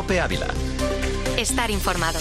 COPE Ávila. Estar informado.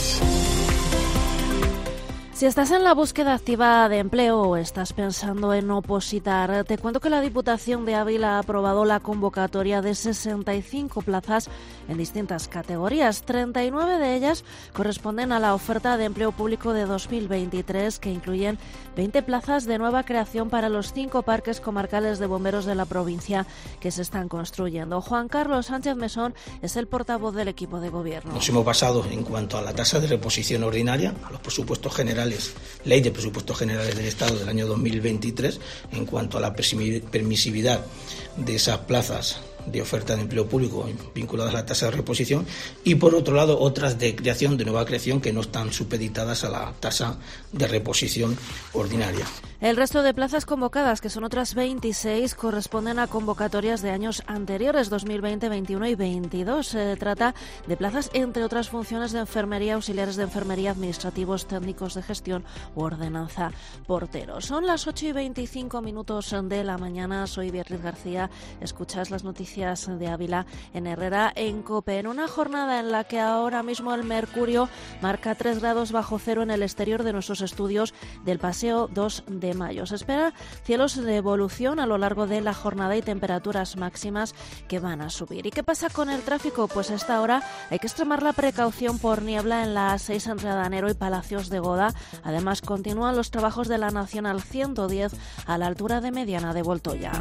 Si estás en la búsqueda activa de empleo o estás pensando en opositar, te cuento que la Diputación de Ávila ha aprobado la convocatoria de 65 plazas en distintas categorías. 39 de ellas corresponden a la oferta de empleo público de 2023, que incluyen 20 plazas de nueva creación para los 5 parques comarcales de bomberos de la provincia que se están construyendo. Juan Carlos Sánchez Mesón es el portavoz del equipo de gobierno. Nos hemos basado en cuanto a la tasa de reposición ordinaria, a los presupuestos generales, Ley de Presupuestos Generales del Estado del año 2023, en cuanto a la permisividad de esas plazas de oferta de empleo público vinculadas a la tasa de reposición, y por otro lado otras de creación, de nueva creación, que no están supeditadas a la tasa de reposición ordinaria. El resto de plazas convocadas, que son otras 26, corresponden a convocatorias de años anteriores, 2020, 21 y 22. Se trata de plazas, entre otras funciones, de enfermería, auxiliares de enfermería, administrativos, técnicos de gestión u ordenanza, porteros. Son las 8:25 de la mañana. Soy Beatriz García. Escuchas las noticias de Ávila en Herrera en COPE. En una jornada en la que ahora mismo el mercurio marca 3 grados bajo cero en el exterior de nuestros estudios del Paseo 2 de Mayo. Se espera cielos de evolución a lo largo de la jornada y temperaturas máximas que van a subir. ¿Y qué pasa con el tráfico? Pues a esta hora hay que extremar la precaución por niebla en la A6 entre Adanero y Palacios de Goda. Además, continúan los trabajos de la Nacional 110 a la altura de Mediana de Voltoya.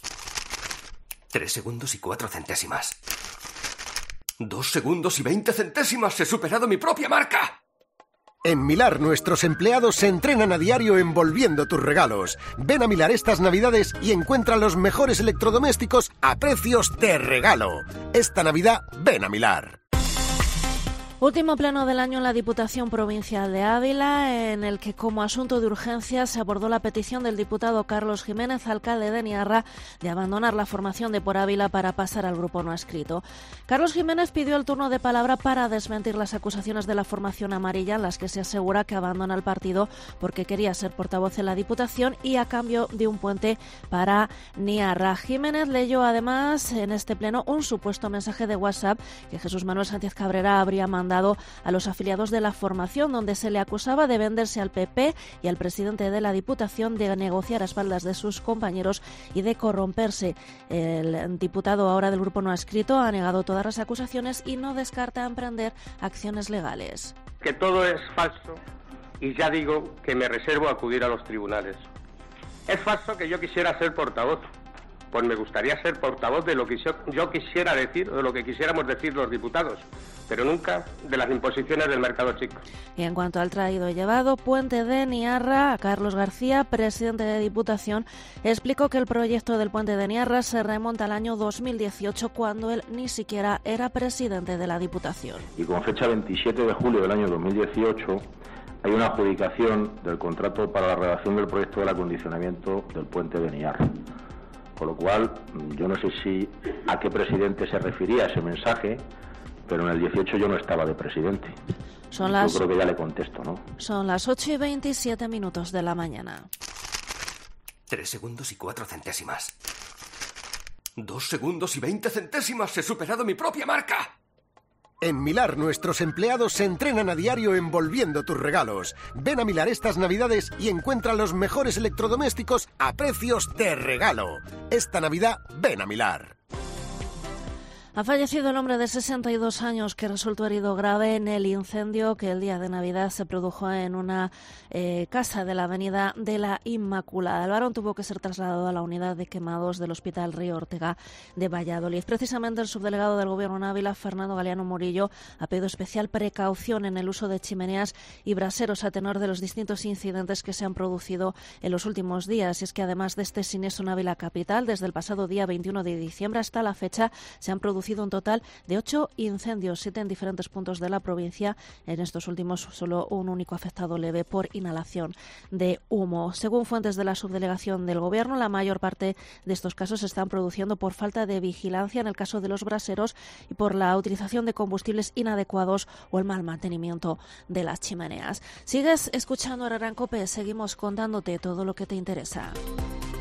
3 segundos y 4 centésimas. 2 segundos y 20 centésimas. ¡He superado mi propia marca! En Milar, nuestros empleados se entrenan a diario envolviendo tus regalos. Ven a Milar estas Navidades y encuentra los mejores electrodomésticos a precios de regalo. Esta Navidad, ven a Milar. Último pleno del año en la Diputación Provincial de Ávila, en el que como asunto de urgencia se abordó la petición del diputado Carlos Jiménez, alcalde de Niarra, de abandonar la formación de Por Ávila para pasar al grupo no adscrito. Carlos Jiménez pidió el turno de palabra para desmentir las acusaciones de la formación amarilla, en las que se asegura que abandona el partido porque quería ser portavoz en la Diputación y a cambio de un puente para Niarra. Jiménez leyó además en este pleno un supuesto mensaje de WhatsApp que Jesús Manuel Sánchez Cabrera habría mandado a los afiliados de la formación, donde se le acusaba de venderse al PP y al presidente de la Diputación, de negociar a espaldas de sus compañeros y de corromperse. El diputado ahora del grupo no adscrito ha negado todas las acusaciones y no descarta emprender acciones legales. Que todo es falso y ya digo que me reservo a acudir a los tribunales. Es falso que yo quisiera ser portavoz. Pues me gustaría ser portavoz de lo que yo quisiera decir, o de lo que quisiéramos decir los diputados, pero nunca de las imposiciones del mercado chico. Y en cuanto al traído y llevado puente de Niarra, Carlos García, presidente de Diputación, explicó que el proyecto del puente de Niarra se remonta al año 2018, cuando él ni siquiera era presidente de la Diputación. Y con fecha 27 de julio del año 2018 hay una adjudicación del contrato para la redacción del proyecto del acondicionamiento del puente de Niarra. Con lo cual, yo no sé a qué presidente se refería ese mensaje, pero en el 18 yo no estaba de presidente. Yo creo que ya le contesto, ¿no? Son las 8:27 de la mañana. 3 segundos y 4 centésimas. 2 segundos y 20 centésimas. ¡He superado mi propia marca! En Milar, nuestros empleados se entrenan a diario envolviendo tus regalos. Ven a Milar estas Navidades y encuentra los mejores electrodomésticos a precios de regalo. Esta Navidad, ven a Milar. Ha fallecido el hombre de 62 años que resultó herido grave en el incendio que el día de Navidad se produjo en una casa de la avenida de la Inmaculada. El varón tuvo que ser trasladado a la unidad de quemados del Hospital Río Ortega de Valladolid. Precisamente el subdelegado del Gobierno en Ávila, Fernando Galeano Murillo, ha pedido especial precaución en el uso de chimeneas y braseros a tenor de los distintos incidentes que se han producido en los últimos días. Y es que además de este siniestro en Ávila capital, desde el pasado día 21 de diciembre hasta la fecha se han producido un total de 8 incendios, 7 en diferentes puntos de la provincia. En estos últimos, solo un único afectado leve por inhalación de humo. Según fuentes de la subdelegación del Gobierno, la mayor parte de estos casos se están produciendo por falta de vigilancia en el caso de los braseros y por la utilización de combustibles inadecuados o el mal mantenimiento de las chimeneas. Sigues escuchando Herrera en COPE, seguimos contándote todo lo que te interesa.